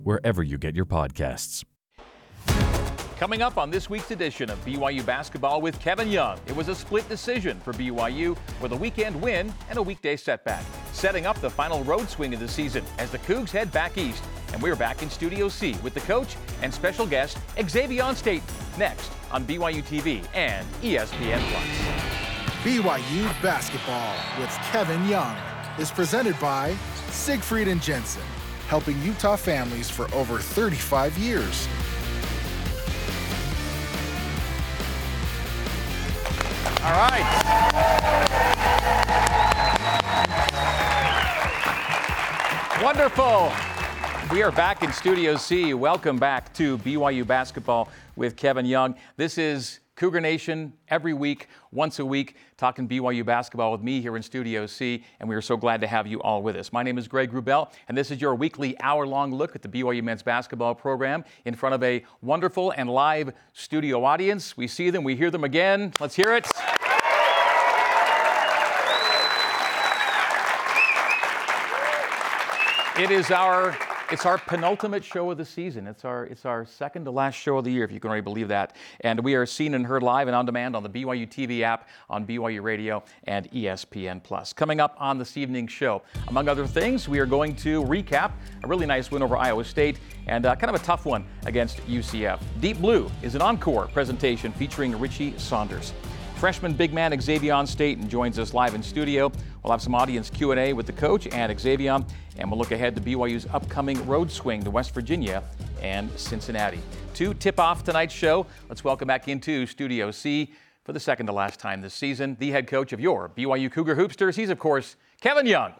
wherever you get your podcasts. Coming up on this week's edition of BYU Basketball with Kevin Young, it was a split decision for BYU with a weekend win and a weekday setback, setting up the final road swing of the season as the Cougs head back east. And we're back in Studio C with the coach and special guest Xavier State next on BYU TV and ESPN+. BYU Basketball with Kevin Young is presented by Siegfried and Jensen, helping Utah families for over 35 years. All right. Wonderful. We are back in Studio C. Welcome back to BYU Basketball with Kevin Young. This is Cougar Nation every week, once a week, talking BYU basketball with me here in Studio C, and we are so glad to have you all with us. My name is Greg Wrubell, and this is your weekly hour-long look at the BYU men's basketball program in front of a wonderful and live studio audience. We see them, we hear them again. Let's hear it. It's our penultimate show of the season. It's our second to last show of the year, if you can already believe that. And we are seen and heard live and on demand on the BYU TV app, on BYU Radio, and ESPN+. Coming up on this evening's show, among other things, we are going to recap a really nice win over Iowa State and kind of a tough one against UCF. Deep Blue is an encore presentation featuring Richie Saunders. Freshman big man Xavier State joins us live in studio. We'll have some audience Q&A with the coach and Xavier, and we'll look ahead to BYU's upcoming road swing to West Virginia and Cincinnati. To tip off tonight's show, let's welcome back into Studio C for the second to last time this season, the head coach of your BYU Cougar Hoopsters. He's, of course, Kevin Young.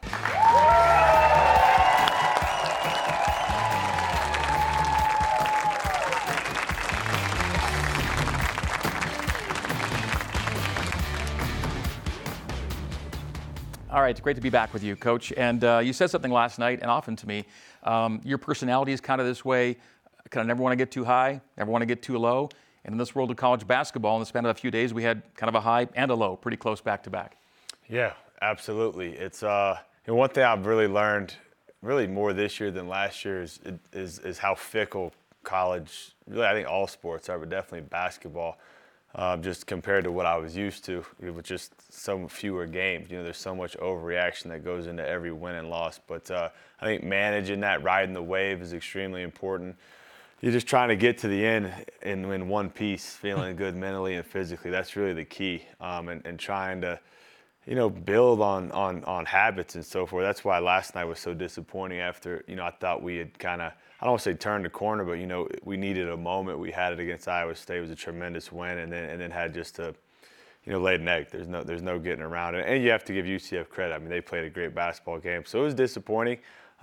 All right, it's great to be back with you, Coach. And you said something last night, and often to me, your personality is kind of this way, kind of never want to get too high, never want to get too low. And in this world of college basketball, in the span of a few days, we had kind of a high and a low, pretty close back to back. Yeah, absolutely. It's one thing I've really learned, really more this year than last year, is how fickle college, really I think all sports are, but definitely basketball. Just compared to what I was used to, with just so fewer games. There's so much overreaction that goes into every win and loss. But I think managing that, riding the wave is extremely important. You're just trying to get to the end in one piece, feeling good mentally and physically. That's really the key. And trying to, build on habits and so forth. That's why last night was so disappointing after, I thought we had kind of, I don't want to say turned the corner, but, we needed a moment. We had it against Iowa State. It was a tremendous win, and then had just to, laid an egg. There's no getting around it. And you have to give UCF credit. I mean, they played a great basketball game. So it was disappointing.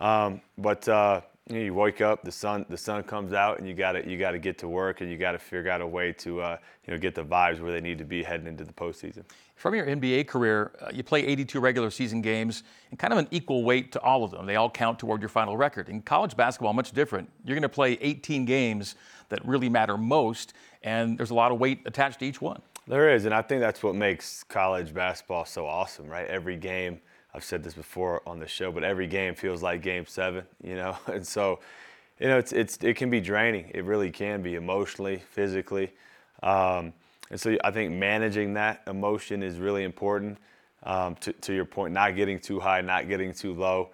But you wake up, the sun comes out, and you got to get to work, and you got to figure out a way to get the vibes where they need to be heading into the postseason. From your NBA career, you play 82 regular season games and kind of an equal weight to all of them. They all count toward your final record. In college basketball, much different. You're going to play 18 games that really matter most, and there's a lot of weight attached to each one. There is, and I think that's what makes college basketball so awesome, right? Every game, I've said this before on the show, but every game feels like Game 7, And so, it can be draining. It really can be emotionally, physically. And so I think managing that emotion is really important. To your point, not getting too high, not getting too low.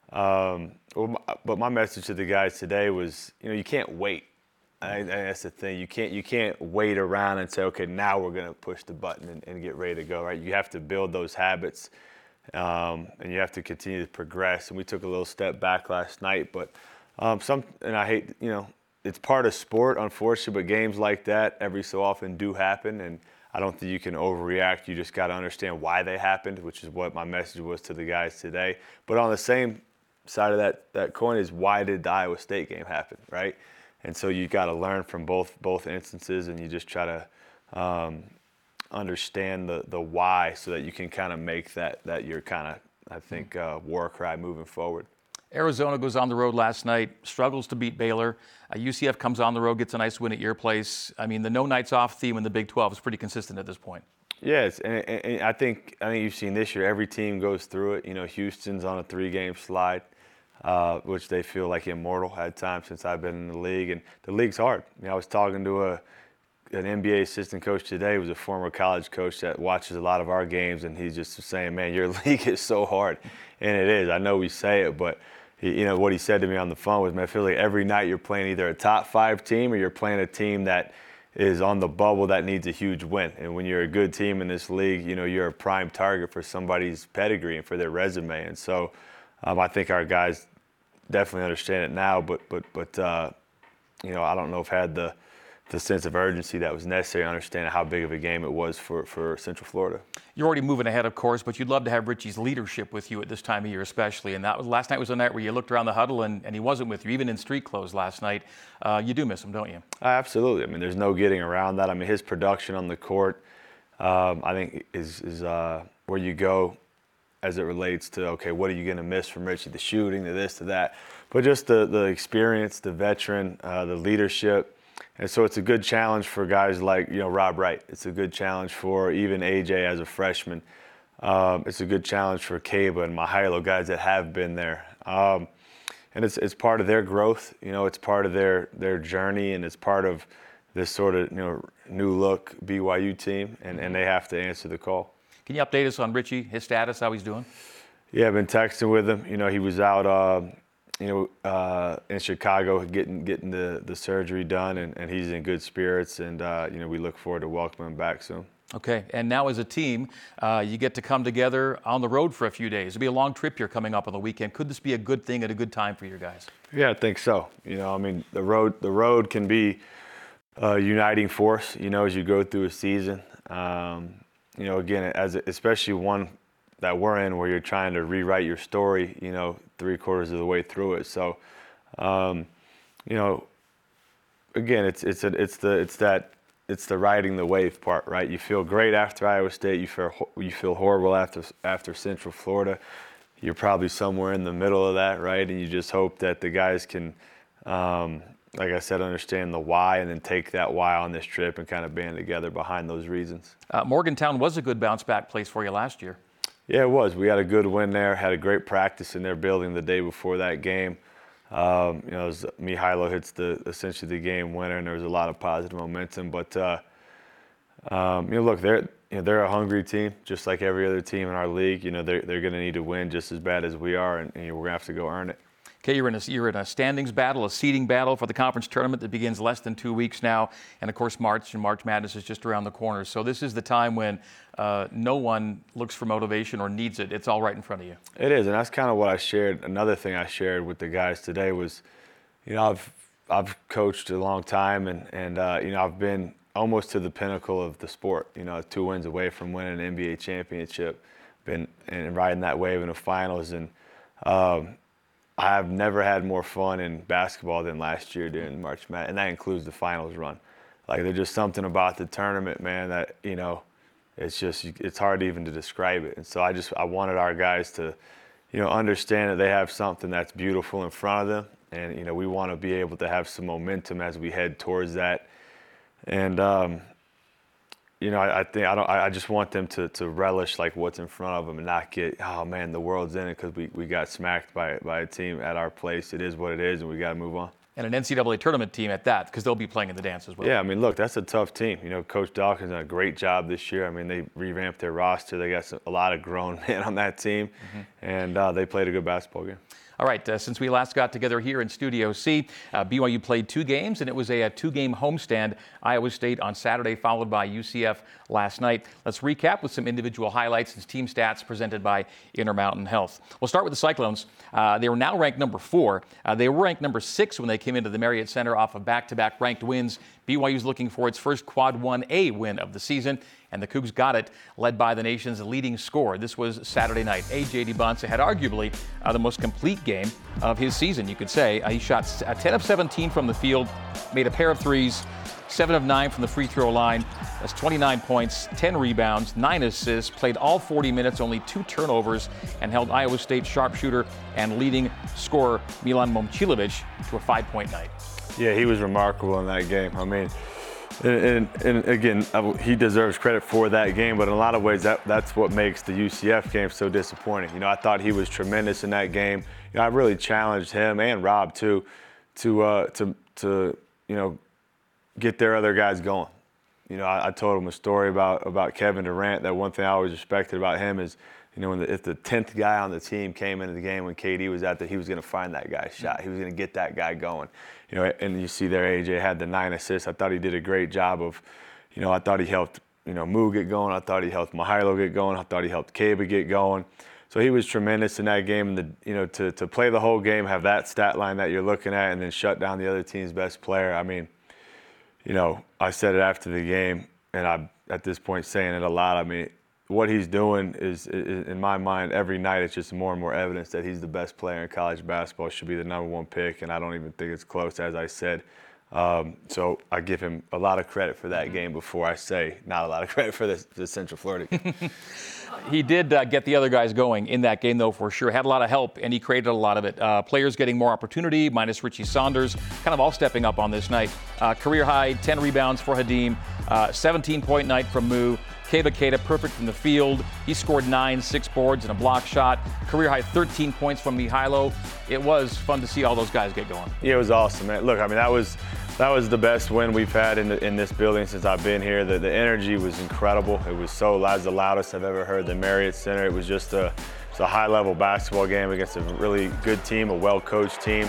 But my message to the guys today was, you can't wait. I think that's the thing. You can't wait around and say, okay, now we're going to push the button and get ready to go, right? You have to build those habits, and you have to continue to progress. And we took a little step back last night, but and I hate, it's part of sport, unfortunately, but games like that every so often do happen, and I don't think you can overreact. You just got to understand why they happened, which is what my message was to the guys today. But on the same side of that coin is, why did the Iowa State game happen, right? And so you got to learn from both instances, and you just try to understand the why, so that you can kind of make that your kind of, I think, war cry moving forward. Arizona goes on the road last night, struggles to beat Baylor. UCF comes on the road, gets a nice win at your place. I mean, the no nights off theme in the Big 12 is pretty consistent at this point. Yes, and I think you've seen this year, every team goes through it. Houston's on a 3-game slide. which they feel like immortal at times since I've been in the league. And the league's hard. I was talking to an NBA assistant coach today who was a former college coach that watches a lot of our games, and he's just saying, man, your league is so hard. And it is. I know we say it, but what he said to me on the phone was, man, I feel like every night you're playing either a top 5 team or you're playing a team that is on the bubble that needs a huge win. And when you're a good team in this league, you're a prime target for somebody's pedigree and for their resume. And so I think our guys definitely understand it now, but I don't know if I had the sense of urgency that was necessary to understand how big of a game it was for Central Florida. You're already moving ahead, of course, but you'd love to have Richie's leadership with you at this time of year especially. And last night was a night where you looked around the huddle and he wasn't with you, even in street clothes last night. You do miss him, don't you? Absolutely. I mean, there's no getting around that. I mean, his production on the court, I think, is where you go as it relates to, okay, what are you going to miss from Richie? The shooting, the this, to that. But just the experience, the veteran, the leadership. And so it's a good challenge for guys like, Rob Wright. It's a good challenge for even AJ as a freshman. It's a good challenge for Kaba and Mihailo, guys that have been there. And it's part of their growth. It's part of their journey, and it's part of this sort of, new look BYU team, and they have to answer the call. Can you update us on Richie, his status, how he's doing? Yeah, I've been texting with him. He was out in Chicago getting the surgery done, and he's in good spirits, and we look forward to welcoming him back soon. Okay, and now as a team, you get to come together on the road for a few days. It'll be a long trip here coming up on the weekend. Could this be a good thing at a good time for you guys? Yeah, I think so. The road can be a uniting force, as you go through a season. Again, especially one that we're in where you're trying to rewrite your story, 3/4 of the way through it. So, again, it's the riding the wave part, right? You feel great after Iowa State. You feel horrible after Central Florida. You're probably somewhere in the middle of that, right? And you just hope that the guys can, like I said, understand the why and then take that why on this trip and kind of band together behind those reasons. Morgantown was a good bounce-back place for you last year. Yeah, it was. We had a good win there, had a great practice in their building the day before that game. Mihailo hits essentially the game winner, and there was a lot of positive momentum. But, look, they're a hungry team, just like every other team in our league. They're going to need to win just as bad as we are, and we're going to have to go earn it. Okay, you're in a standings battle, a seeding battle for the conference tournament that begins less than 2 weeks now. And, of course, March Madness is just around the corner. So this is the time when no one looks for motivation or needs it. It's all right in front of you. It is, and that's kind of what I shared. Another thing I shared with the guys today was, I've coached a long time, and I've been almost to the pinnacle of the sport. 2 wins away from winning an NBA championship, been and riding that wave in the finals, and I've never had more fun in basketball than last year during March Madness, and that includes the finals run. Like, there's just something about the tournament, man, that, it's hard even to describe it. And so I wanted our guys to, understand that they have something that's beautiful in front of them, and, we want to be able to have some momentum as we head towards that. And, I just want them to relish like what's in front of them and not get, oh man, the world's in it because we got smacked by a team at our place. It is what it is, and we got to move on. And an NCAA tournament team at that, because they'll be playing in the dance as well. Yeah, look, that's a tough team. Coach Dawkins done a great job this year. They revamped their roster. They got a lot of grown men on that team, and they played a good basketball game. All right, since we last got together here in Studio C, BYU played 2 games, and it was a 2-game homestand. Iowa State on Saturday, followed by UCF last night. Let's recap with some individual highlights and team stats presented by Intermountain Health. We'll start with the Cyclones. They were now ranked number 4. They were ranked number 6 when they came into the Marriott Center off of back-to-back ranked wins. BYU's looking for its first Quad 1A win of the season, and the Cougs got it, led by the nation's leading scorer. This was Saturday night. A.J. Dybantsa had arguably the most complete game of his season, you could say. He shot 10 of 17 from the field, made a pair of threes, 7 of 9 from the free throw line. That's 29 points, 10 rebounds, 9 assists, played all 40 minutes, only 2 turnovers, and held Iowa State sharpshooter and leading scorer Milan Momcilovic to a 5-point night. Yeah, he was remarkable in that game. And again, he deserves credit for that game, but in a lot of ways, that's what makes the UCF game so disappointing. You know, I thought he was tremendous in that game. You know, I really challenged him and Rob too to get their other guys going. You know, I told him a story about Kevin Durant. That one thing I always respected about him is, you know, if the 10th guy on the team came into the game when KD was out there, he was going to find that guy's shot. He was going to get that guy going. You know, and you see there, AJ had the 9 assists. I thought he did a great job of, you know, I thought he helped, you know, Moo get going. I thought he helped Mahilo get going. I thought he helped Kaba get going. So he was tremendous in that game. And, you know, to play the whole game, have that stat line that you're looking at, and then shut down the other team's best player. I mean, you know, I said it after the game, and I'm at this point saying it a lot. I mean, what he's doing is, in my mind, every night it's just more and more evidence that he's the best player in college basketball, should be the #1 pick, and I don't even think it's close, as I said. So I give him a lot of credit for that game before I say not a lot of credit for the Central Florida game. He did get the other guys going in that game, though, for sure. Had a lot of help, and he created a lot of it. Players getting more opportunity, minus Richie Saunders, kind of all stepping up on this night. Career high, 10 rebounds for Hadim, 17-point night from Moo. Kaba Keita, perfect from the field. He scored 9, 6 boards, and a block shot. Career high 13 points from Mahilo. It was fun to see all those guys get going. Yeah, it was awesome, man. Look, I mean, that was the best win we've had in this building since I've been here. The energy was incredible. It was the loudest I've ever heard the Marriott Center. It was just a high-level basketball game against a really good team, a well-coached team.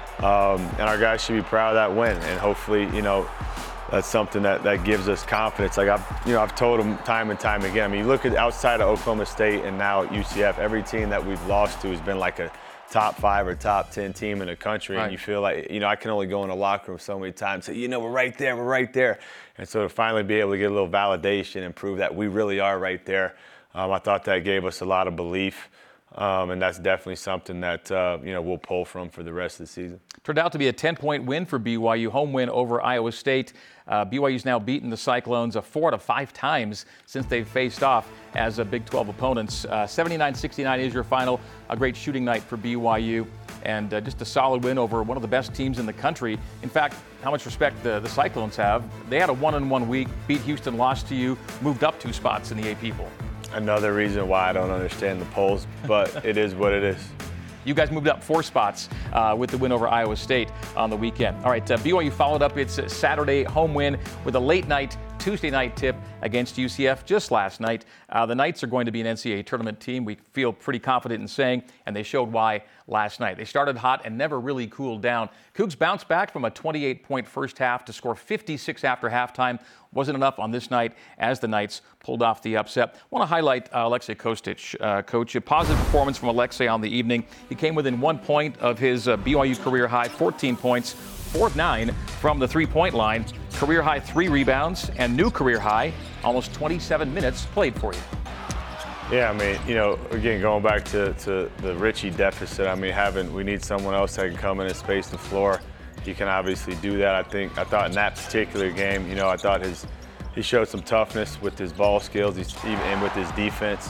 And our guys should be proud of that win. And hopefully, you know, that's something that gives us confidence. Like I've told them time and time again. I mean, you look at outside of Oklahoma State and now at UCF, every team that we've lost to has been like a top 5 or top 10 team in the country. Right. And you feel like, you know, I can only go in the locker room so many times and say, you know, we're right there. And so to finally be able to get a little validation and prove that we really are right there, I thought that gave us a lot of belief. And that's definitely something that, you know, we'll pull from for the rest of the season. Turned out to be a 10-point win for BYU, home win over Iowa State. BYU's now beaten the Cyclones 4 out of 5 times since they've faced off as Big 12 opponents. 79-69 is your final. A great shooting night for BYU, and just a solid win over one of the best teams in the country. In fact, how much respect the Cyclones have. They had a 1-1 week, beat Houston, lost to you, moved up 2 spots in the AP poll. Another reason why I don't understand the polls, but it is what it is. You guys moved up 4 spots with the win over Iowa State on the weekend. All right, BYU followed up its Saturday home win with a late night Tuesday night tip against UCF just last night. The Knights are going to be an NCAA tournament team, we feel pretty confident in saying, and they showed why last night. They started hot and never really cooled down. Cougs bounced back from a 28-point first half to score 56 after halftime. Wasn't enough on this night as the Knights pulled off the upset. I want to highlight Alexei Kostic, Coach. A positive performance from Alexei on the evening. He came within 1 point of his BYU career high, 14 points, 4 of 9 from the three-point line. Career high 3 rebounds and new career high, almost 27 minutes played for you. Yeah, I mean, you know, again, going back to the Richie deficit, I mean, we need someone else that can come in and space the floor. He can obviously do that. I thought in that particular game, you know, I thought he showed some toughness with his ball skills, and with his defense.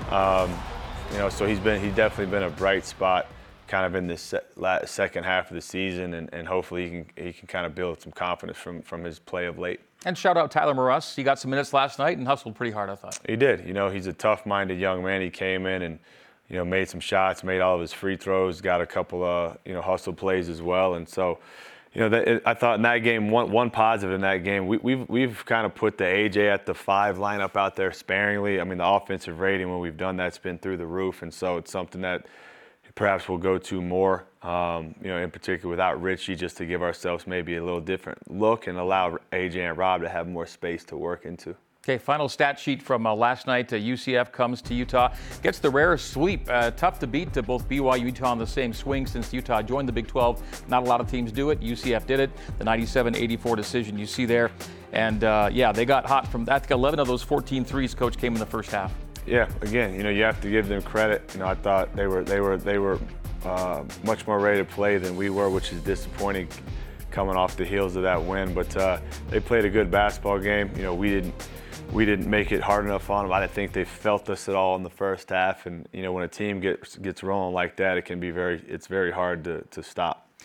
You know, so he's definitely been a bright spot kind of in this second half of the season, and hopefully he can kind of build some confidence from his play of late. And shout out Tyler Moross. He got some minutes last night and hustled pretty hard, I thought. He did. You know, he's a tough-minded young man. He came in and, you know, made some shots, made all of his free throws, got a couple of, you know, hustle plays as well. And so, you know, I thought in that game, one positive in that game, we've kind of put the AJ at the 5 lineup out there sparingly. I mean, the offensive rating when we've done that's been through the roof, and so it's something that perhaps we'll go to more, you know, in particular without Richie, just to give ourselves maybe a little different look and allow AJ and Rob to have more space to work into. Okay, final stat sheet from last night. UCF comes to Utah, gets the rare sweep. Tough to beat to both BYU and Utah on the same swing since Utah joined the Big 12. Not a lot of teams do it. UCF did it. The 97-84 decision you see there. And, yeah, they got hot from, I think 11 of those 14 threes, Coach, came in the first half. Yeah, again, you know, you have to give them credit. You know, I thought they were much more ready to play than we were, which is disappointing coming off the heels of that win. But they played a good basketball game. You know, we didn't make it hard enough on them. I didn't think they felt us at all in the first half. And, you know, when a team gets rolling like that, it's very hard to stop.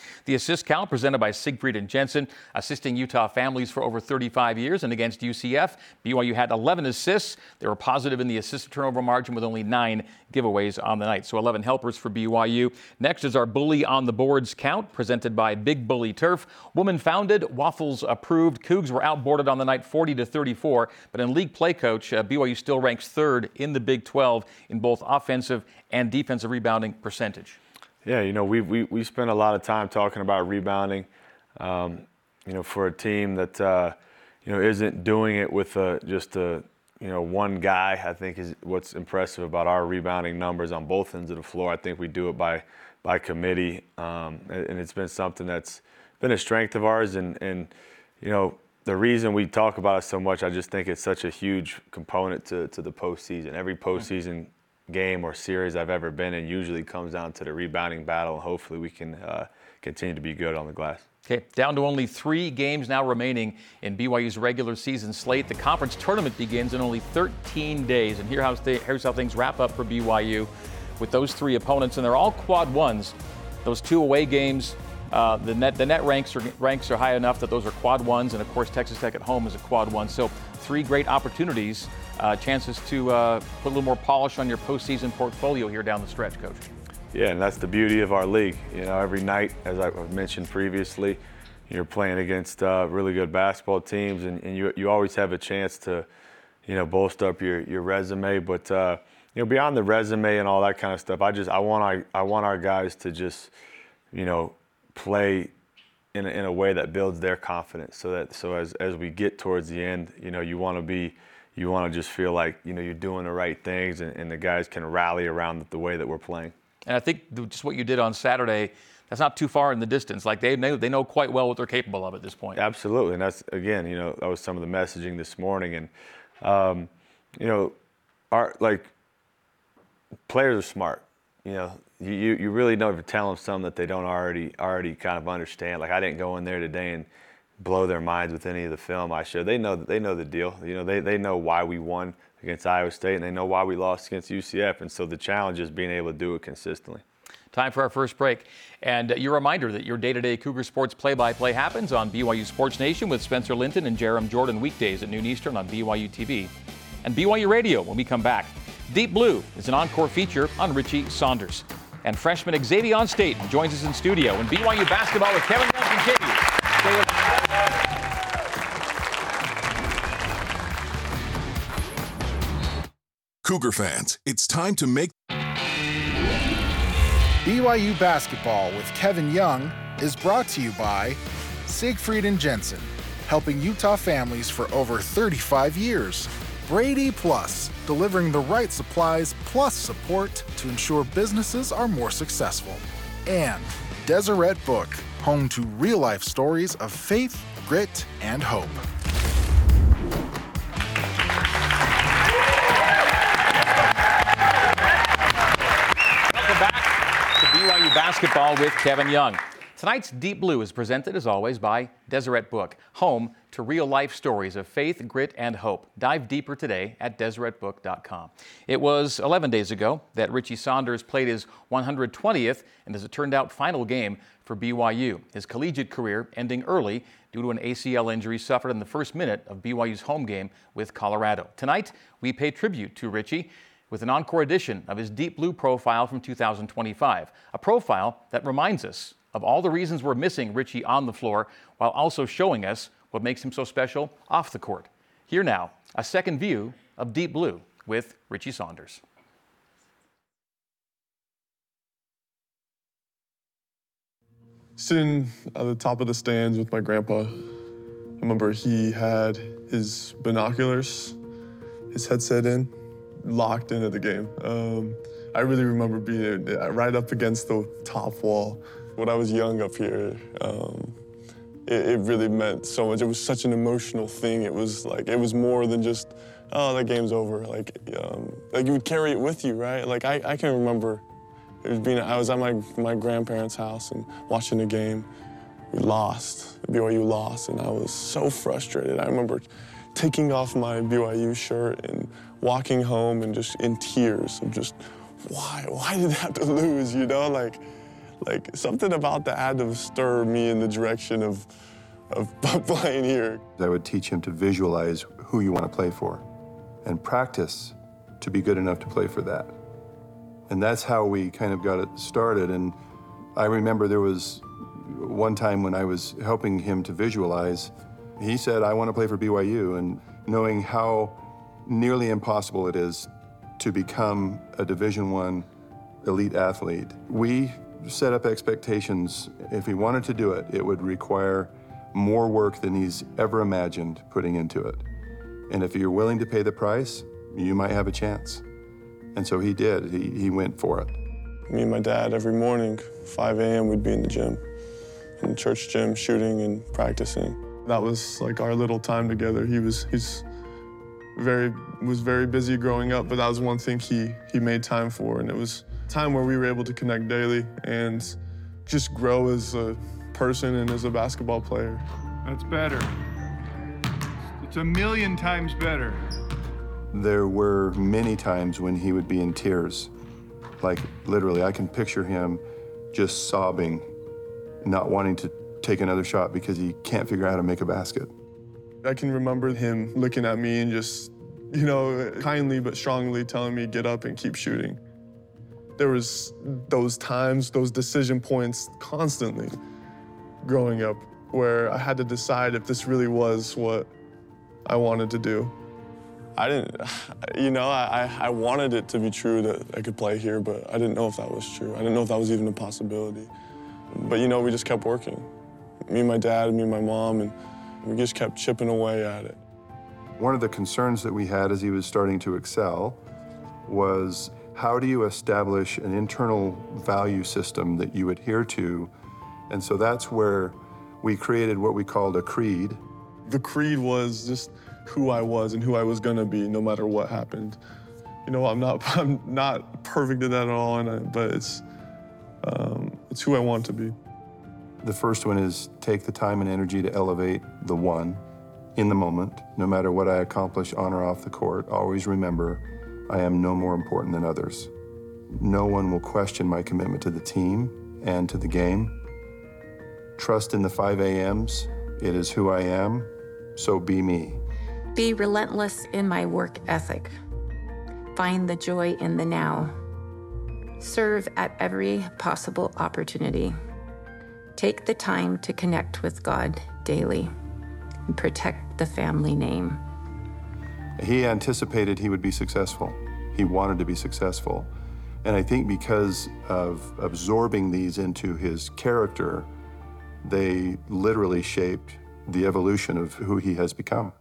The assist count presented by Siegfried and Jensen, assisting Utah families for over 35 years. And against UCF, BYU had 11 assists. They were positive in the assist to turnover margin with only 9 giveaways on the night. So 11 helpers for BYU. Next is our Bully on the Boards count, presented by Big Bully Turf. Woman founded, Waffles approved. Cougs were outboarded on the night 40-34, but in league play, Coach, BYU still ranks 3rd in the Big 12 in both offensive and defensive rebounding percentage. Yeah, we spend a lot of time talking about rebounding. For a team that isn't doing it with just one guy, I think is what's impressive about our rebounding numbers on both ends of the floor. I think we do it by committee, and it's been something that's been a strength of ours. And the reason we talk about it so much, I just think it's such a huge component to the postseason. Every postseason game or series I've ever been in usually comes down to the rebounding battle, and hopefully we can continue to be good on the glass. Okay, down to only 3 games now remaining in BYU's regular season slate. The conference tournament begins in only 13 days, and here's how things wrap up for BYU with those 3 opponents, and they're all quad ones. Those 2 away games, the net ranks are high enough that those are quad ones, and of course Texas Tech at home is a quad one. So 3 great opportunities, chances to put a little more polish on your postseason portfolio here down the stretch, Coach. Yeah, and that's the beauty of our league. Every night, as I've mentioned previously, you're playing against really good basketball teams, and you always have a chance to, bolster up your resume. But beyond the resume and all that kind of stuff, I want our guys to just, play in a way that builds their confidence. So as we get towards the end, you want to just feel like you're doing the right things, and the guys can rally around the way that we're playing. And I think just what you did on Saturday, that's not too far in the distance. Like they know quite well what they're capable of at this point. Absolutely, and that's again, that was some of the messaging this morning, and our players are smart. You really know if you're telling them something that they don't already kind of understand. Like I didn't go in there today and blow their minds with any of the film I showed. They know the deal. They know why we won against Iowa State, and they know why we lost against UCF. And so the challenge is being able to do it consistently. Time for our first break. And your reminder that your day-to-day Cougar Sports play-by-play happens on BYU Sports Nation with Spencer Linton and Jerem Jordan weekdays at noon Eastern on BYU TV and BYU Radio when we come back. Deep Blue is an encore feature on Richie Saunders. And freshman Xavier State joins us in studio. And BYU basketball with Kevin Young continues. Stay with us. Cougar fans, it's time to make BYU Basketball with Kevin Young is brought to you by Siegfried and Jensen, helping Utah families for over 35 years. Brady Plus, delivering the right supplies plus support to ensure businesses are more successful. And Deseret Book, home to real-life stories of faith, grit, and hope. Welcome back to BYU Basketball with Kevin Young. Tonight's Deep Blue is presented, as always, by Deseret Book, home to real-life stories of faith, grit, and hope. Dive deeper today at DeseretBook.com. It was 11 days ago that Richie Saunders played his 120th and, as it turned out, final game for BYU. His collegiate career ending early due to an ACL injury suffered in the first minute of BYU's home game with Colorado. Tonight, we pay tribute to Richie with an encore edition of his Deep Blue profile from 2025, a profile that reminds us of all the reasons we're missing Richie on the floor, while also showing us what makes him so special off the court. Here now, a second view of Deep Blue with Richie Saunders. Sitting at the top of the stands with my grandpa, I remember he had his binoculars, his headset in, locked into the game. I really remember being right up against the top wall. When I was young up here, it really meant so much. It was such an emotional thing. It was more than just, oh, that game's over. Like you would carry it with you, right? Like I can remember I was at my grandparents' house and watching the game. We lost, BYU lost, and I was so frustrated. I remember taking off my BYU shirt and walking home and just in tears of just, why did they have to lose, Like, something about that had to stir me in the direction of playing here. I would teach him to visualize who you want to play for and practice to be good enough to play for that. And that's how we kind of got it started. And I remember there was one time when I was helping him to visualize, he said, I want to play for BYU. And knowing how nearly impossible it is to become a Division I elite athlete, we set up expectations. If he wanted to do it, it would require more work than he's ever imagined putting into it. And if you're willing to pay the price, you might have a chance. And so he did. He went for it. Me and my dad, every morning, 5 a.m., we'd be in the gym, in the church gym, shooting and practicing. That was like our little time together. He was very busy growing up, but that was one thing he made time for. And it was a time where we were able to connect daily and just grow as a person and as a basketball player. That's better. It's a million times better. There were many times when he would be in tears. Like, literally, I can picture him just sobbing, not wanting to take another shot because he can't figure out how to make a basket. I can remember him looking at me and just, you know, kindly but strongly telling me, get up and keep shooting. There was those times, those decision points constantly growing up where I had to decide if this really was what I wanted to do. I didn't, you know, I wanted it to be true that I could play here, but I didn't know if that was true. I didn't know if that was even a possibility. But, you know, we just kept working. Me and my dad, me and my mom, and we just kept chipping away at it. One of the concerns that we had as he was starting to excel was, how do you establish an internal value system that you adhere to? And so that's where we created what we called a creed. The creed was just who I was and who I was gonna be, no matter what happened. You know, I'm not perfect at that at all, but it's who I want to be. The first one is take the time and energy to elevate the one in the moment. No matter what I accomplish on or off the court, always remember I am no more important than others. No one will question my commitment to the team and to the game. Trust in the 5 a.m.s. It is who I am, so be me. Be relentless in my work ethic. Find the joy in the now. Serve at every possible opportunity. Take the time to connect with God daily and protect the family name. He anticipated he would be successful. He wanted to be successful. And I think because of absorbing these into his character, they literally shaped the evolution of who he has become.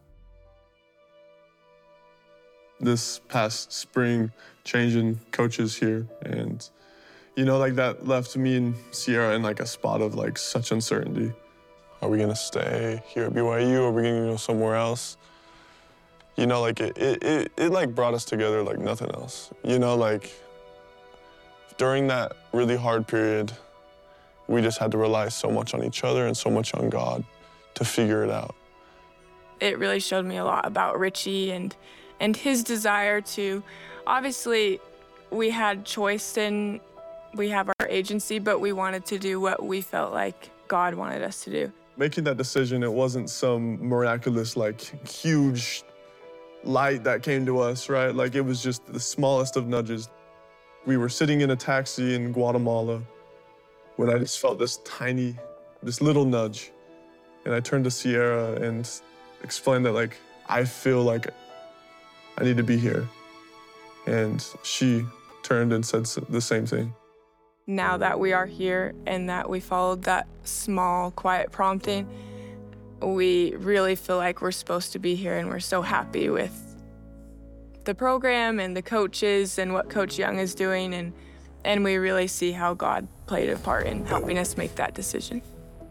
This past spring, changing coaches here, and you know, like that left me and Sierra in like a spot of like such uncertainty. Are we gonna stay here at BYU, or are we gonna go somewhere else? You know, like it like brought us together like nothing else. You know, like during that really hard period, we just had to rely so much on each other and so much on God to figure it out. It really showed me a lot about Richie and his desire to, obviously we had choice and we have our agency, but we wanted to do what we felt like God wanted us to do. Making that decision, it wasn't some miraculous, like huge light that came to us, right? Like it was just the smallest of nudges. We were sitting in a taxi in Guatemala when I just felt this little nudge. And I turned to Sierra and explained that, like, I feel like I need to be here. And she turned and said the same thing. Now that we are here and that we followed that small, quiet prompting, we really feel like we're supposed to be here, and we're so happy with the program and the coaches and what Coach Young is doing, and we really see how God played a part in helping us make that decision.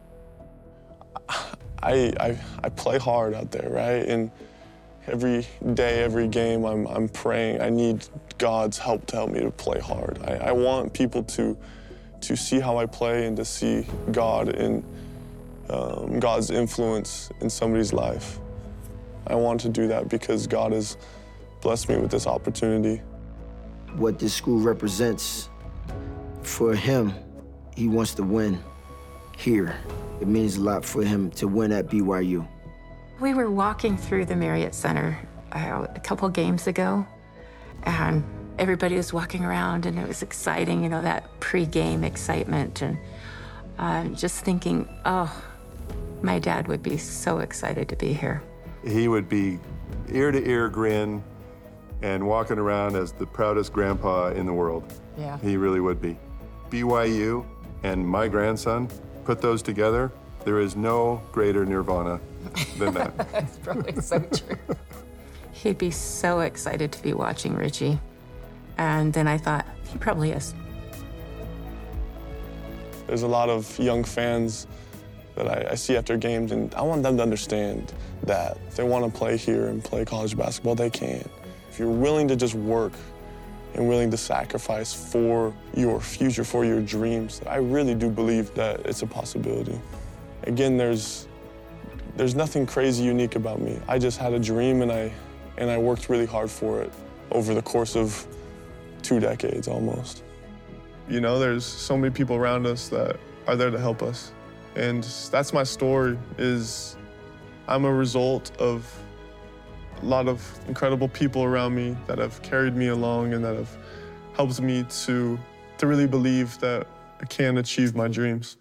I play hard out there, right? And every day, every game, I'm praying. I need God's help to help me to play hard. I want people to see how I play and to see God in God's influence in somebody's life. I want to do that because God has blessed me with this opportunity. What this school represents for him, He wants to win here. It means a lot for him to win at BYU. We were walking through the Marriott Center a couple games ago, and everybody was walking around, and it was exciting, that pre-game excitement, and just thinking, oh, my dad would be so excited to be here. He would be ear-to-ear grin and walking around as the proudest grandpa in the world. Yeah. He really would be. BYU and my grandson, put those together, there is no greater nirvana than that. That's probably so true. He'd be so excited to be watching Richie. And then I thought, he probably is. There's a lot of young fans that I see after games, and I want them to understand that if they want to play here and play college basketball, they can. If you're willing to just work and willing to sacrifice for your future, for your dreams, I really do believe that it's a possibility. Again, there's nothing crazy unique about me. I just had a dream, and I worked really hard for it over the course of 2 decades almost. There's so many people around us that are there to help us. And that's my story, is I'm a result of a lot of incredible people around me that have carried me along and that have helped me to really believe that I can achieve my dreams.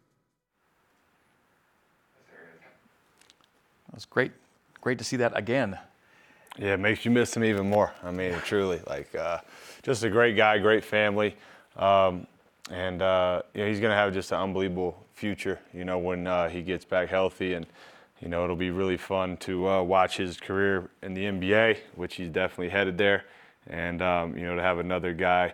That's great. Great to see that again. Yeah, it makes you miss him even more. I mean, truly, just a great guy, great family. He's going to have just an unbelievable future, when he gets back healthy. And, it'll be really fun to watch his career in the NBA, which he's definitely headed there. And, to have another guy,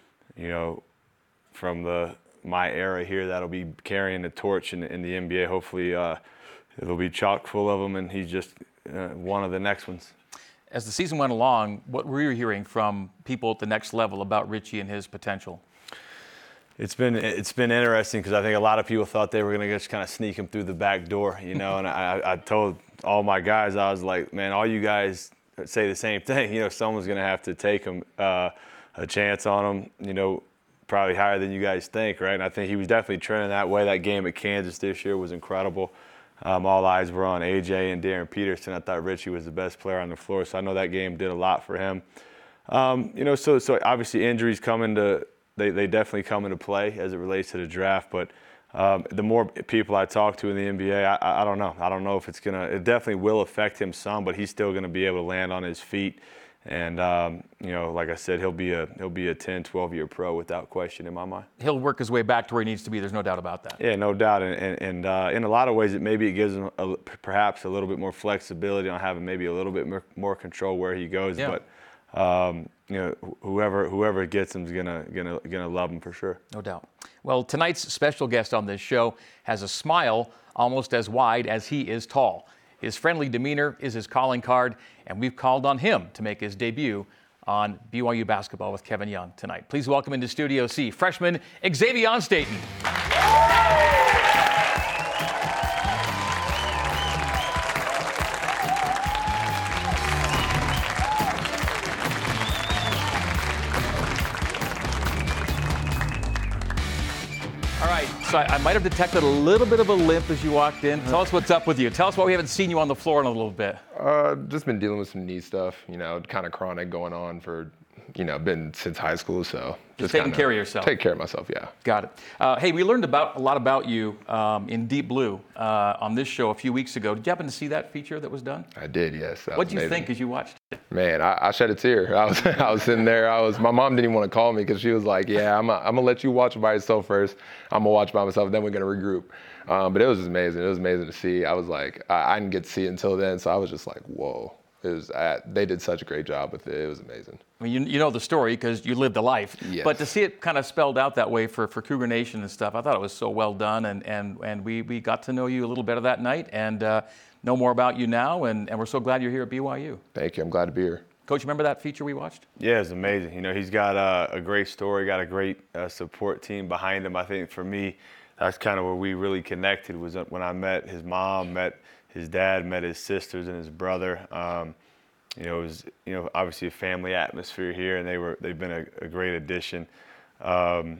from my era here that'll be carrying the torch in the NBA. Hopefully it'll be chock full of them, and he's just one of the next ones. As the season went along, what were you hearing from people at the next level about Richie and his potential? It's been interesting, because I think a lot of people thought they were going to just kind of sneak him through the back door, and I told all my guys, I was like, man, all you guys say the same thing. Someone's going to have to take him a chance on him, probably higher than you guys think, right? And I think he was definitely trending that way. That game at Kansas this year was incredible. All eyes were on AJ and Darren Peterson. I thought Richie was the best player on the floor, so I know that game did a lot for him. So obviously injuries they definitely come into play as it relates to the draft. But the more people I talk to in the NBA, I don't know. I don't know if it definitely will affect him some, but he's still going to be able to land on his feet. And, like I said, he'll be a 10, 12-year pro without question in my mind. He'll work his way back to where he needs to be. There's no doubt about that. Yeah, no doubt. And in a lot of ways, it gives him perhaps a little bit more flexibility on having maybe a little bit more control where he goes. Yeah. But, whoever gets him is gonna love him for sure. No doubt. Well, tonight's special guest on this show has a smile almost as wide as he is tall. His friendly demeanor is his calling card, and we've called on him to make his debut on BYU Basketball with Kevin Young tonight. Please welcome into Studio C, freshman Xavier Staten. So I might have detected a little bit of a limp as you walked in. Tell us what's up with you. Tell us why we haven't seen you on the floor in a little bit. Just been dealing with some knee stuff, kind of chronic going on for, been since high school. So just taking care of yourself. Take care of myself, yeah. Got it. Hey, we learned a lot about you in Deep Blue on this show a few weeks ago. Did you happen to see that feature that was done? I did, yes. What did you think as you watched it? Man, I shed a tear. I was sitting there. My mom didn't even want to call me because she was like, "Yeah, I'm gonna let you watch it by yourself first. I'm gonna watch by myself, then we're gonna regroup." But it was just amazing. It was amazing to see. I was like, I didn't get to see it until then, so I was just like, whoa. They did such a great job with it. It was amazing. I mean, you know the story because you lived the life. Yes. But to see it kind of spelled out that way for Cougar Nation and stuff, I thought it was so well done. And we got to know you a little better that night and know more about you now. And we're so glad you're here at BYU. Thank you. I'm glad to be here. Coach, remember that feature we watched? Yeah, it's amazing. He's got a great story, got a great support team behind him. I think for me, that's kind of where we really connected was when I met his mom, met his dad, met his sisters and his brother. It was obviously a family atmosphere here, and they've been a great addition.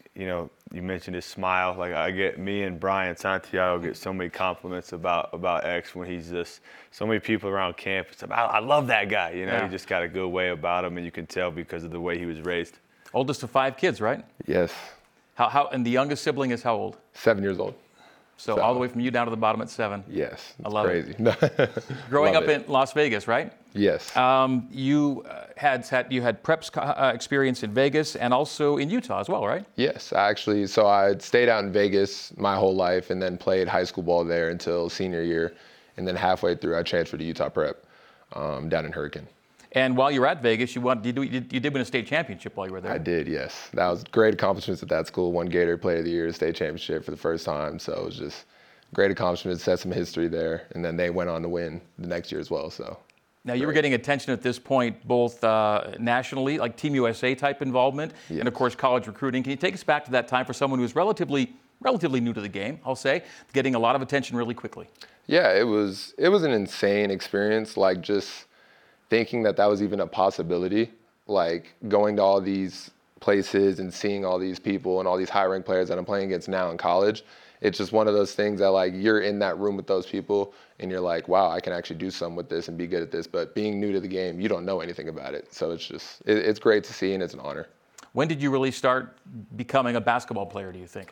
you know, you mentioned his smile. Like me and Brian Santiago get so many compliments about X when he's just, so many people around campus. I love that guy. You know, Yeah. he just got a good way about him, and you can tell because of the way he was raised. Oldest of 5 kids, right? Yes. And the youngest sibling is how old? 7 years old. So all the way from you down to the bottom at 7. Yes. I love crazy. Growing Love up in Las Vegas, right? Yes. You had prep experience in Vegas and also in Utah as well, right? Yes, actually. So I stayed out in Vegas my whole life and then played high school ball there until senior year. And then halfway through, I transferred to Utah Prep down in Hurricane. And while you were at Vegas, you did win a state championship while you were there. I did, yes. That was great accomplishments at that school. Won Gator Player of the Year, state championship for the first time. So it was just great accomplishments, set some history there. And then they went on to win the next year as well. So. Now, you were getting attention at this point, both nationally, like Team USA type involvement, and of course, college recruiting. Can you take us back to that time for someone who was relatively new to the game, I'll say, getting a lot of attention really quickly? Yeah, it was an insane experience, like just thinking that was even a possibility, like going to all these places and seeing all these people and all these high-ranked players that I'm playing against now in college. It's just one of those things that, like, you're in that room with those people and you're like, wow, I can actually do something with this and be good at this. But being new to the game, you don't know anything about it. So it's just, it's great to see and it's an honor. When did you really start becoming a basketball player, do you think?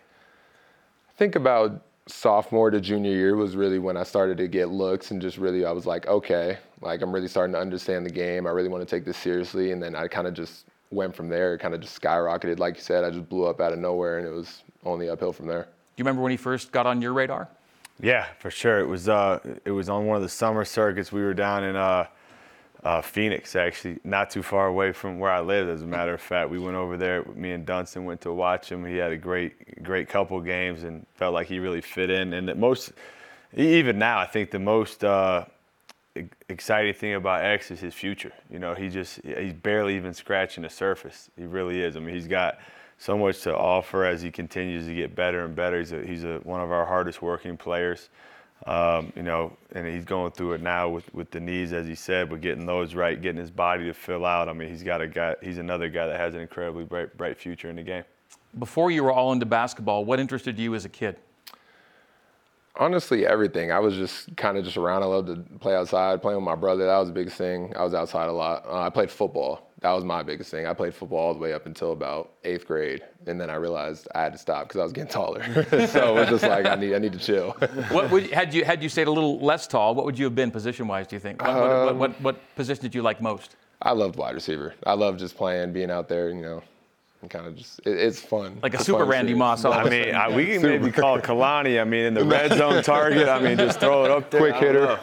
I think about sophomore to junior year was really when I started to get looks and just really, I was like, okay, like I'm really starting to understand the game. I really want to take this seriously. And then I kind of just went from there. It kind of just skyrocketed. Like you said, I just blew up out of nowhere and it was only uphill from there. Do you remember when he first got on your radar? Yeah, for sure. It was on one of the summer circuits. We were down in Phoenix, actually, not too far away from where I lived, as a matter of fact. We went over there, me and Dunston went to watch him. He had a great couple games and felt like he really fit in. And even now, I think the most exciting thing about X is his future. You know, he's barely even scratching the surface. He really is. I mean, he's got so much to offer as he continues to get better and better. He's one of our hardest working players. You know, and he's going through it now with the knees, as he said, but getting those right, getting his body to fill out. I mean, he's another guy that has an incredibly bright future in the game. Before you were all into basketball, what interested you as a kid? Honestly, everything. I was just kind of just around. I loved to play outside, playing with my brother. That was the biggest thing. I was outside a lot. I played football. That was my biggest thing. I played football all the way up until about 8th grade, and then I realized I had to stop because I was getting taller. So it was just like I need to chill. Had you stayed a little less tall, what would you have been position-wise, do you think? What position did you like most? I loved wide receiver. I loved just playing, being out there, you know. And kind of just, it's fun. Like a super Randy Moss. I mean, we can maybe call Kalani. I mean, in the red zone target. I mean, just throw it up there. Quick hitter.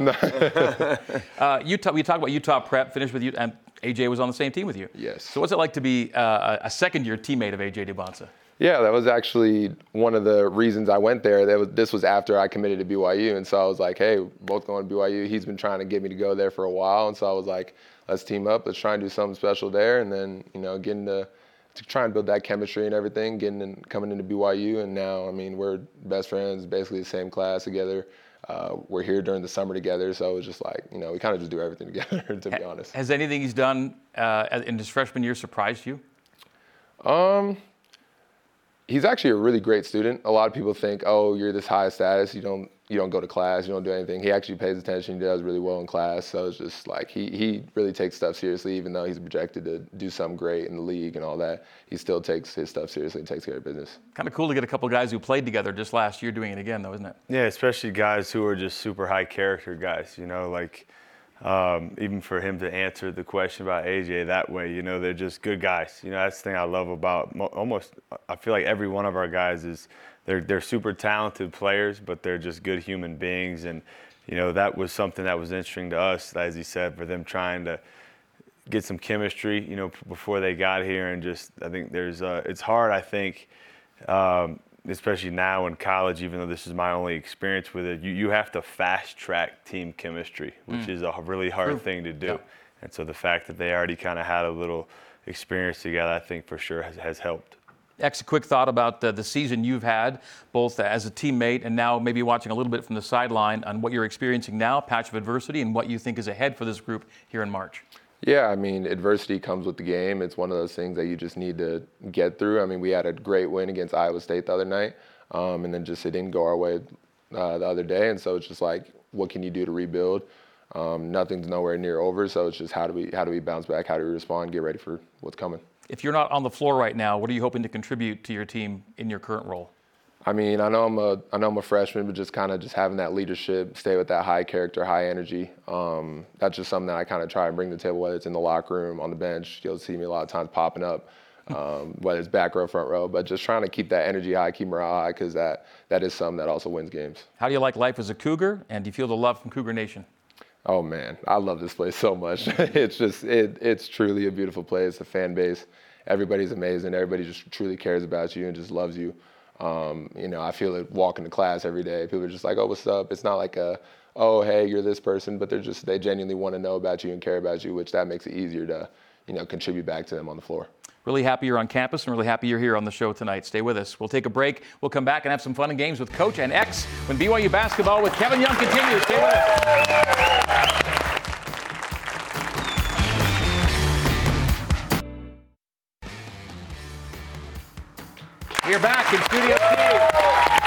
We talked about Utah Prep, finished with you, and AJ was on the same team with you. Yes. So what's it like to be a second-year teammate of AJ Dubonsa? Yeah, that was actually one of the reasons I went there. This was after I committed to BYU, and so I was like, hey, we're both going to BYU. He's been trying to get me to go there for a while, and so I was like, let's team up. Let's try and do something special there, and then, you know, getting to try and build that chemistry and everything, coming into BYU, and now, I mean, we're best friends, basically the same class together. We're here during the summer together, so it was just like, you know, we kind of just do everything together, to be honest. Has anything he's done in his freshman year surprised you? He's actually a really great student. A lot of people think, oh, you're this high status, you don't go to class, you don't do anything. He actually pays attention, he does really well in class. So it's just like he really takes stuff seriously, even though he's projected to do something great in the league and all that. He still takes his stuff seriously and takes care of business. Kind of cool to get a couple of guys who played together just last year doing it again, though, isn't it? Yeah, especially guys who are just super high character guys, you know, like even for him to answer the question about AJ that way, you know, they're just good guys. You know, that's the thing I love about I feel like every one of our guys is they're super talented players, but they're just good human beings. And, you know, that was something that was interesting to us, as he said, for them trying to get some chemistry, you know, before they got here. And just, I think it's hard, I think, especially now in college, even though this is my only experience with it, you have to fast track team chemistry, which is a really hard thing to do. Yeah. And so the fact that they already kind of had a little experience together, I think for sure has helped. X, a quick thought about the season you've had, both as a teammate and now maybe watching a little bit from the sideline on what you're experiencing now, patch of adversity, and what you think is ahead for this group here in March. Yeah, I mean, adversity comes with the game. It's one of those things that you just need to get through. I mean, we had a great win against Iowa State the other night, and then it didn't go our way the other day. And so it's just like, what can you do to rebuild? Nothing's nowhere near over, so it's just how do we bounce back? How do we respond? Get ready for what's coming. If you're not on the floor right now, what are you hoping to contribute to your team in your current role? I mean, I know I'm a freshman, but just kind of having that leadership, stay with that high character, high energy. That's just something that I kind of try and bring to the table, whether it's in the locker room, on the bench. You'll see me a lot of times popping up, whether it's back row, front row, but just trying to keep that energy high, keep morale high, because that is something that also wins games. How do you like life as a Cougar, and do you feel the love from Cougar Nation? Oh man, I love this place so much. It's truly a beautiful place. The fan base, everybody's amazing. Everybody just truly cares about you and just loves you. I feel it walking to class every day. People are just like, oh, what's up? It's not like oh, hey, you're this person, but they genuinely want to know about you and care about you, which that makes it easier to, contribute back to them on the floor. Really happy you're on campus and really happy you're here on the show tonight. Stay with us. We'll take a break. We'll come back and have some fun and games with Coach and X when BYU basketball with Kevin Young continues. Stay with us. We're back in Studio C.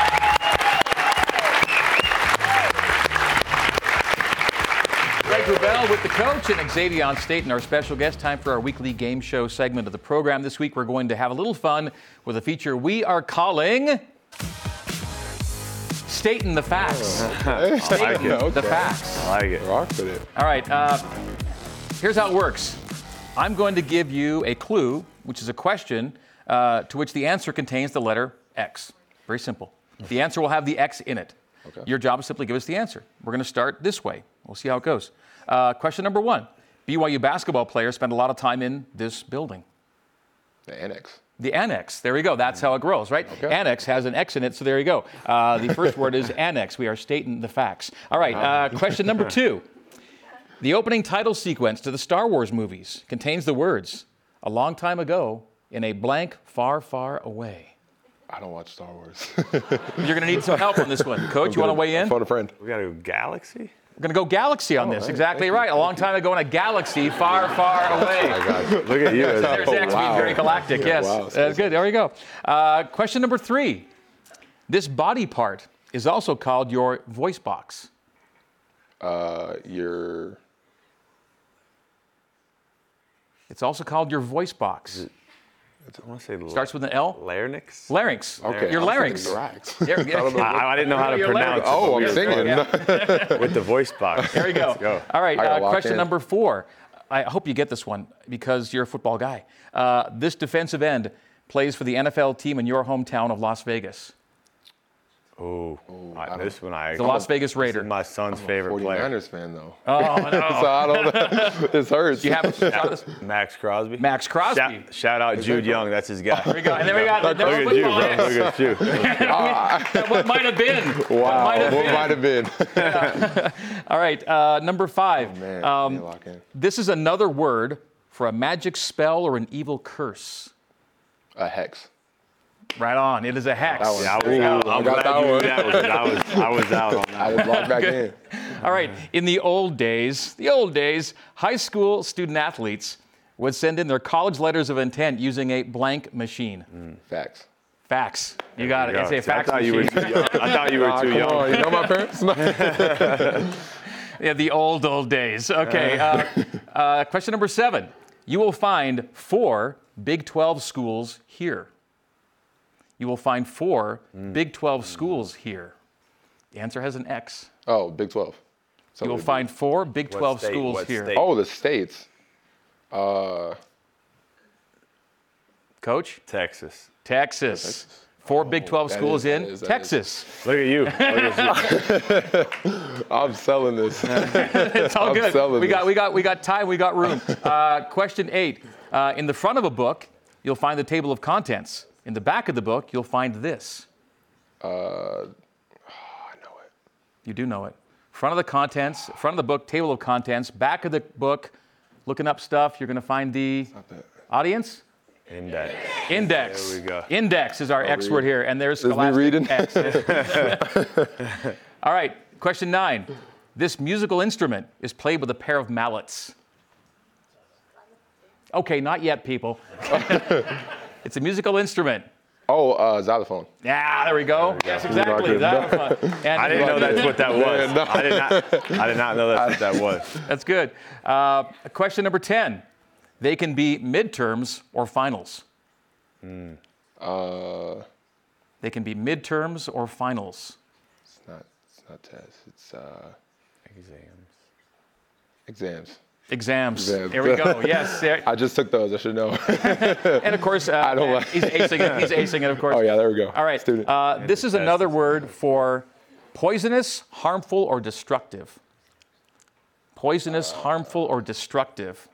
Greg Wrubell with the coach and Xavier State and our special guest. Time for our weekly game show segment of the program. This week we're going to have a little fun with a feature we are calling Stating the Facts. Stating the Facts. I like it. Rock with it. All right. Here's how it works. I'm going to give you a clue, which is a question to which the answer contains the letter X. Very simple. The answer will have the X in it. Okay. Your job is simply give us the answer. We're going to start this way. We'll see how it goes. Question number 1. BYU basketball players spend a lot of time in this building. The Annex. The Annex. There we go. That's how it grows, right? Okay. Annex has an X in it, so there you go. The first word is Annex. We are stating the facts. All right. Question number 2. The opening title sequence to the Star Wars movies contains the words, "A long time ago, in a blank far, far away." I don't watch Star Wars. You're going to need some help on this one. Coach, you want to weigh in? Phone a friend. We got to go Galaxy? We're going to go Galaxy on this. Exactly right. A long time ago in a galaxy far, far away. Oh my God. Look at you. There's X being very galactic. Yes. Wow. That's good. There we go. Question number 3. This body part is also called your voice box. It's also called your voice box. I want to say starts with an L. Larynx. Larynx. Okay. Your larynx. I didn't know how to pronounce it. Oh, I'm singing. With the voice box. There we go. Let's go. All right. Question number 4. I hope you get this one because you're a football guy. This defensive end plays for the NFL team in your hometown of Las Vegas. Oh, this one the Las Vegas Raider. This is my son's favorite player. 49ers fan though. Oh no! So I don't know. This hurts. You have Max Crosby. Max Crosby. Shout out Jude Young. That's his guy. There we go. And then we got Look at you, bro. Look at you. What might have been? Wow. What might have been? Yeah. All right. Number 5. Oh, man. This is another word for a magic spell or an evil curse. A hex. Right on. It is a hex. I was out on that. I was locked back in. All right. In the old days, high school student athletes would send in their college letters of intent using a blank machine. Facts. You got it. It's a fax I machine. I thought you were too young. On. You know my parents? Yeah, the old days. Okay. Question number 7. You will find 4 Big 12 schools here. You will find 4 Big 12 schools here. The answer has an X. Oh, Big 12. You will find 4 Big 12 schools here. State? Oh, the states. Coach? Texas. 4 Big 12 schools in Texas. Look at you. I'm selling this. It's all good. We got time. We got room. Question 8. In the front of a book, you'll find the table of contents. In the back of the book, you'll find this. I know it. You do know it. Front of the book, table of contents. Back of the book, looking up stuff. You're going to find the audience. Index. There we go. Index is our X word here, and there's Scholastic X. All right. Question 9. This musical instrument is played with a pair of mallets. Okay, not yet, people. It's a musical instrument. Oh, xylophone. Yeah, there we go. Yes, exactly. Xylophone. And I didn't know that's what that was. No. I did not know that's what that was. That's good. Question number 10. They can be midterms or finals. They can be midterms or finals. It's not tests. It's Exams. Exams. There we go. Yes. I just took those. I should know. And of course, I don't like. He's acing it. He's acing it, of course. Oh yeah, there we go. All right. This is another word for poisonous, harmful, or destructive. Poisonous, harmful, or destructive.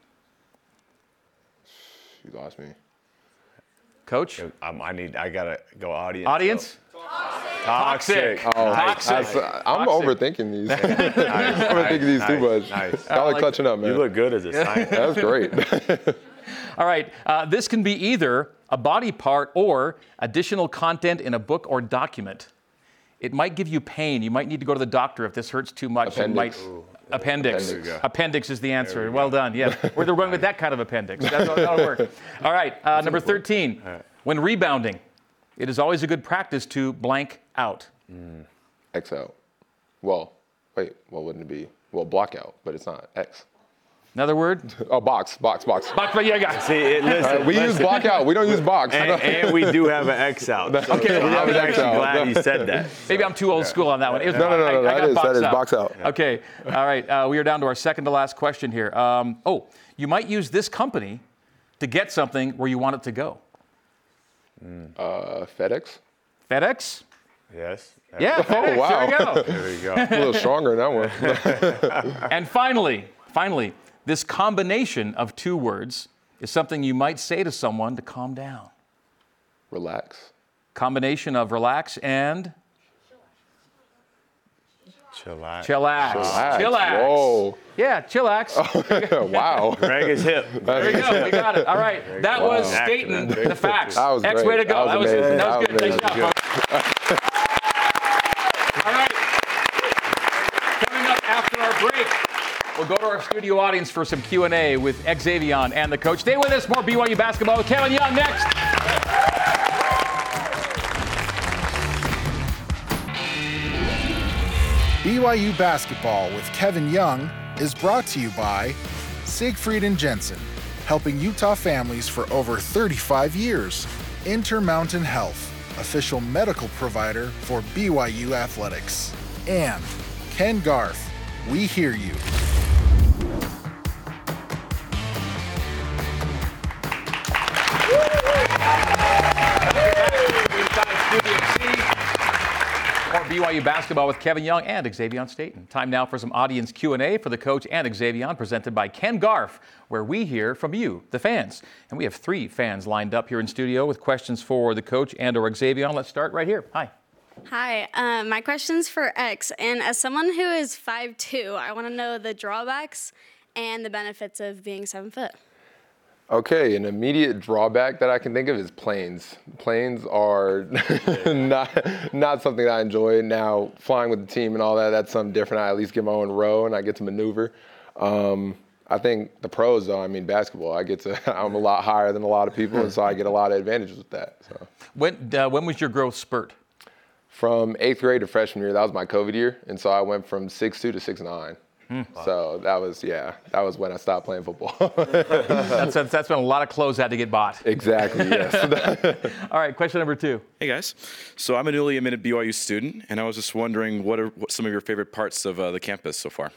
You lost me. Coach? I gotta go audience. Audience? Toxic. Oh, Toxic. I'm overthinking these. Overthinking these too much. Nice. Y'all like clutching up, man. You look good as a scientist. That was great. All right. This can be either a body part or additional content in a book or document. It might give you pain. You might need to go to the doctor if this hurts too much. Appendix. Appendix. Appendix is the answer. Well done. Yeah. We're going with that kind of appendix. That'll work. All right. Number 13. When rebounding, it is always a good practice to blank out. X out. Well, wait. What wouldn't it be? Well, block out, but it's not X. Another word? Oh, box. But yeah, I got it. See, listen. We use block out. We don't use box. And we do have an X out. So Okay, I'm we have an X actually out. glad you said that. Maybe I'm too old school on that one. No. That is box out. Okay. All right. We are down to our second to last question here. You might use this company to get something where you want it to go. FedEx. FedEx? Yes. Yeah. FedEx. Oh, wow. There we go. There we go. A little stronger in that one. And finally, this combination of two words is something you might say to someone to calm down. Relax. Combination of relax and Chillax. Chillax. Whoa. Yeah, chillax. Wow. Greg is hip. There you go. We got it. All right. That was stating the facts. That was X great. way to go. That was amazing. That was good. That was Nice job, folks. All right. Coming up after our break, we'll go to our studio audience for some Q&A with Xavion and the coach. Stay with us. More BYU basketball with Kevin Young next. BYU Basketball with Kevin Young is brought to you by Siegfried and Jensen, helping Utah families for over 35 years. Intermountain Health, official medical provider for BYU Athletics. And Ken Garff, we hear you. More BYU basketball with Kevin Young and Xavion Staten. Time now for some audience Q&A for the coach and Xavion, presented by Ken Garff, where we hear from you, the fans. And we have 3 fans lined up here in studio with questions for the coach and or Xavion. Let's start right here. Hi. Hi, my question's for X, and as someone who is 5'2", I want to know the drawbacks and the benefits of being 7 foot. Okay, an immediate drawback that I can think of is planes. Planes are not something that I enjoy. Now, flying with the team and all that, that's something different. I at least get my own row and I get to maneuver. I think the pros, though, basketball, I'm a lot higher than a lot of people, and so I get a lot of advantages with that. So. When was your growth spurt? From 8th grade to freshman year, that was my COVID year, and so I went from 6'2" to 6'9". So that was when I stopped playing football. That's when a lot of clothes had to get bought. Exactly, yes. All right, question number 2. Hey guys, so I'm a newly admitted BYU student, and I was just wondering what some of your favorite parts of the campus so far?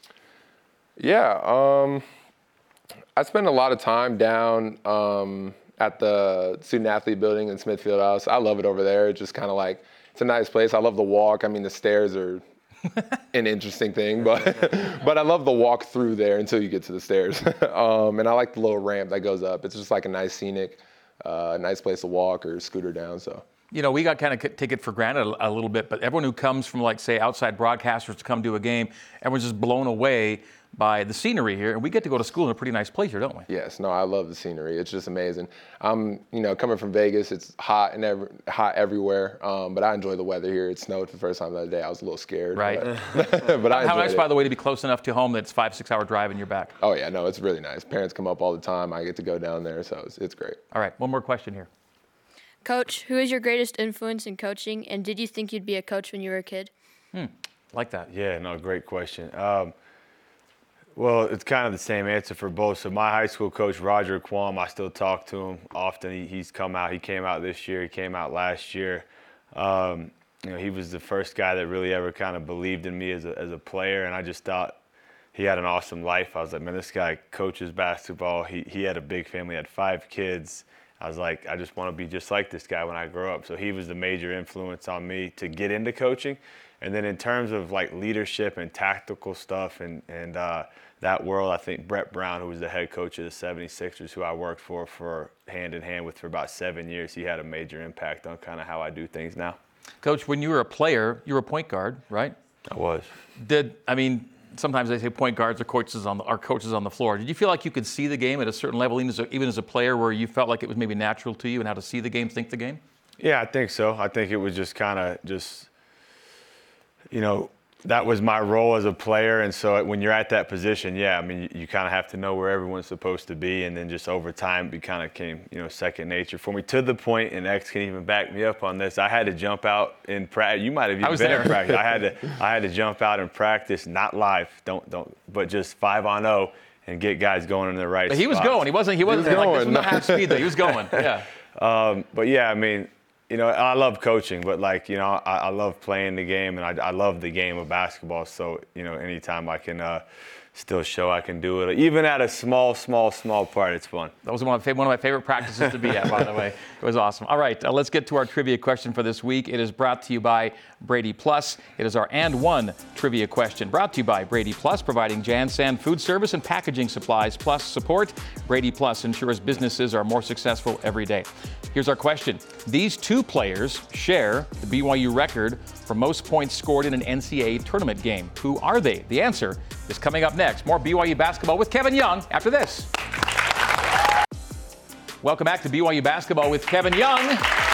Yeah, I spend a lot of time down at the student athlete building in Smithfield House. I love it over there. It's just kind of like, it's a nice place. I love the walk. The stairs are an interesting thing, but I love the walk through there until you get to the stairs. And I like the little ramp that goes up. It's just like a nice scenic, nice place to walk or scooter down. So. You know, we got kind of take it for granted a little bit, but everyone who comes from, like, say, outside broadcasters to come to a game, everyone's just blown away by the scenery here, and we get to go to school in a pretty nice place here, don't we? Yes, no, I love the scenery. It's just amazing. I'm, coming from Vegas, it's hot and hot everywhere, but I enjoy the weather here. It snowed for the first time the other day. I was a little scared. Right. But I How nice, enjoyed by it. the way, to be close enough to home that it's 5-6 hour drive and you're back. Oh yeah, no, it's really nice. Parents come up all the time. I get to go down there, so it's great. All right, one more question here. Coach, who is your greatest influence in coaching, and did you think you'd be a coach when you were a kid? Like that. Yeah, no, great question. Well, it's kind of the same answer for both. So my high school coach, Roger Quam, I still talk to him often. He's come out. He came out this year. He came out last year. He was the first guy that really ever kind of believed in me as a player, and I just thought he had an awesome life. I was like, man, this guy coaches basketball. He had a big family, had 5 kids. I was like, I just want to be just like this guy when I grow up. So he was the major influence on me to get into coaching. And then in terms of like leadership and tactical stuff and that world, I think Brett Brown, who was the head coach of the 76ers, who I worked for hand in hand with for about 7 years, he had a major impact on kind of how I do things now. Coach, when you were a player, you were a point guard, right? I was. Sometimes they say point guards are coaches on the floor. Did you feel like you could see the game at a certain level, even as a player, where you felt like it was maybe natural to you and how to see the game, think the game? Yeah, I think so. I think it was just kind of that was my role as a player. And so when you're at that position, you kind of have to know where everyone's supposed to be. And then just over time, it kind of came, second nature for me, to the point, and X can even back me up on this, I had to jump out in practice. You might have even been in practice. I had to jump out in practice, not live, but just 5-on-0 and get guys going in the right spots. He was going. He wasn't like this was not half speed though. He was going. Yeah. I love coaching, but I love playing the game, and I love the game of basketball. So, anytime I can still show I can do it, even at a small part, it's fun. That was one of my favorite practices to be at, by the way. It was awesome. All right, let's get to our trivia question for this week. It is brought to you by Brady Plus. It is our And One trivia question, brought to you by Brady Plus, providing Jansan food service and packaging supplies plus support. Brady Plus ensures businesses are more successful every day. Here's our question. These 2 players share the BYU record for most points scored in an NCAA tournament game. Who are they? The answer is coming up next. More BYU basketball with Kevin Young after this. Welcome back to BYU basketball with Kevin Young.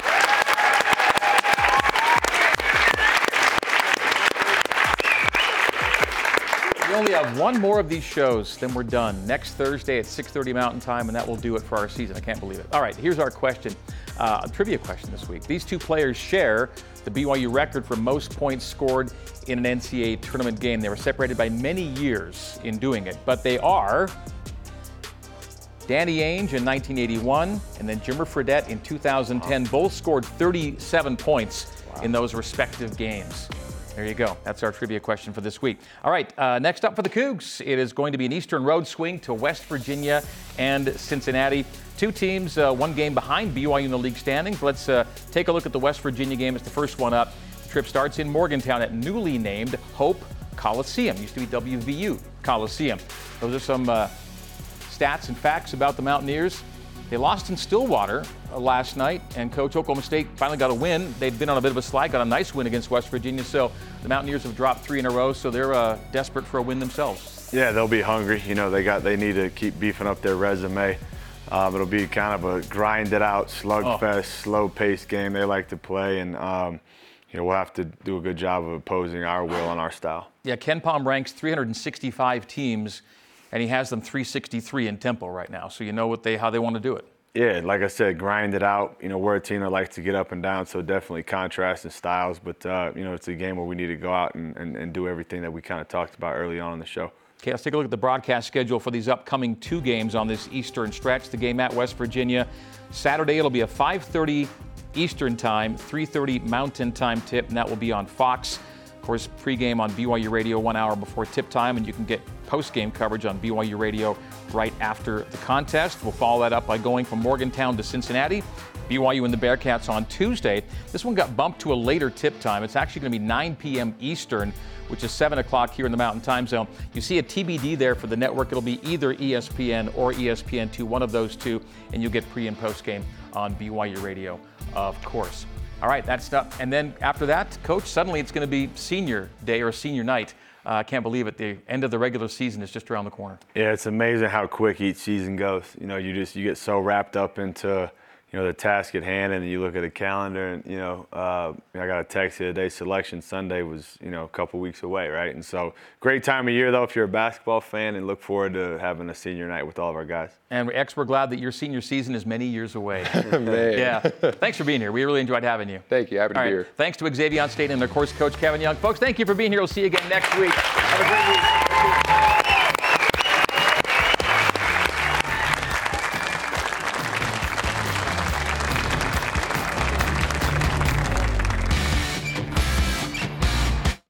We only have one more of these shows, then we're done. Next Thursday at 6:30 Mountain Time, and that will do it for our season. I can't believe it. All right, here's our question, a trivia question this week. These 2 players share the BYU record for most points scored in an NCAA tournament game. They were separated by many years in doing it, but they are Danny Ainge in 1981 and then Jimmer Fredette in 2010. Both scored 37 points in those respective games. There you go. That's our trivia question for this week. All right, next up for the Cougs, it is going to be an Eastern road swing to West Virginia and Cincinnati. 2 teams, 1 game behind BYU in the league standings. Let's take a look at the West Virginia game. It's the first one up. The trip starts in Morgantown at newly named Hope Coliseum. Used to be WVU Coliseum. Those are some stats and facts about the Mountaineers. They lost in Stillwater last night, and Coach, Oklahoma State finally got a win. They'd been on a bit of a slide, got a nice win against West Virginia. So the Mountaineers have dropped 3 in a row, so they're desperate for a win themselves. Yeah, they'll be hungry. They need to keep beefing up their resume. It'll be kind of a grinded out, slugfest, slow-paced game they like to play, and we'll have to do a good job of opposing our will and our style. Yeah, KenPom ranks 365 teams, and he has them 363 in tempo right now. So you know how they want to do it. Yeah, like I said, grind it out. We're a team that likes to get up and down, so definitely contrast in styles. But, it's a game where we need to go out and do everything that we kind of talked about early on in the show. Okay, let's take a look at the broadcast schedule for these upcoming 2 games on this Eastern stretch. The game at West Virginia. Saturday, it'll be a 5:30 Eastern time, 3:30 Mountain Time tip, and that will be on Fox. Of course, pregame on BYU Radio 1 hour before tip time, and you can get post-game coverage on BYU Radio right after the contest. We'll follow that up by going from Morgantown to Cincinnati. BYU and the Bearcats on Tuesday. This one got bumped to a later tip time. It's actually going to be 9 p.m. Eastern, which is 7 o'clock here in the Mountain Time Zone. You see a TBD there for the network. It'll be either ESPN or ESPN2, one of those 2, and you'll get pre- and post-game on BYU Radio, of course. All right, that's stuff. And then after that, Coach, suddenly it's going to be senior day or senior night. I can't believe it. The end of the regular season is just around the corner. Yeah, it's amazing how quick each season goes. You know, you get so wrapped up into, you know, the task at hand, and you look at the calendar, and, you know, I got a text the other day, Selection Sunday was, you know, a couple weeks away, right? And so great time of year, though, if you're a basketball fan, and look forward to having a senior night with all of our guys. And X, we're glad that your senior season is many years away. Man. Yeah. Thanks for being here. We really enjoyed having you. Thank you. Happy to be here. Thanks to Xavier State and, of course, Coach Kevin Young. Folks, thank you for being here. We'll see you again next week. Have a great week.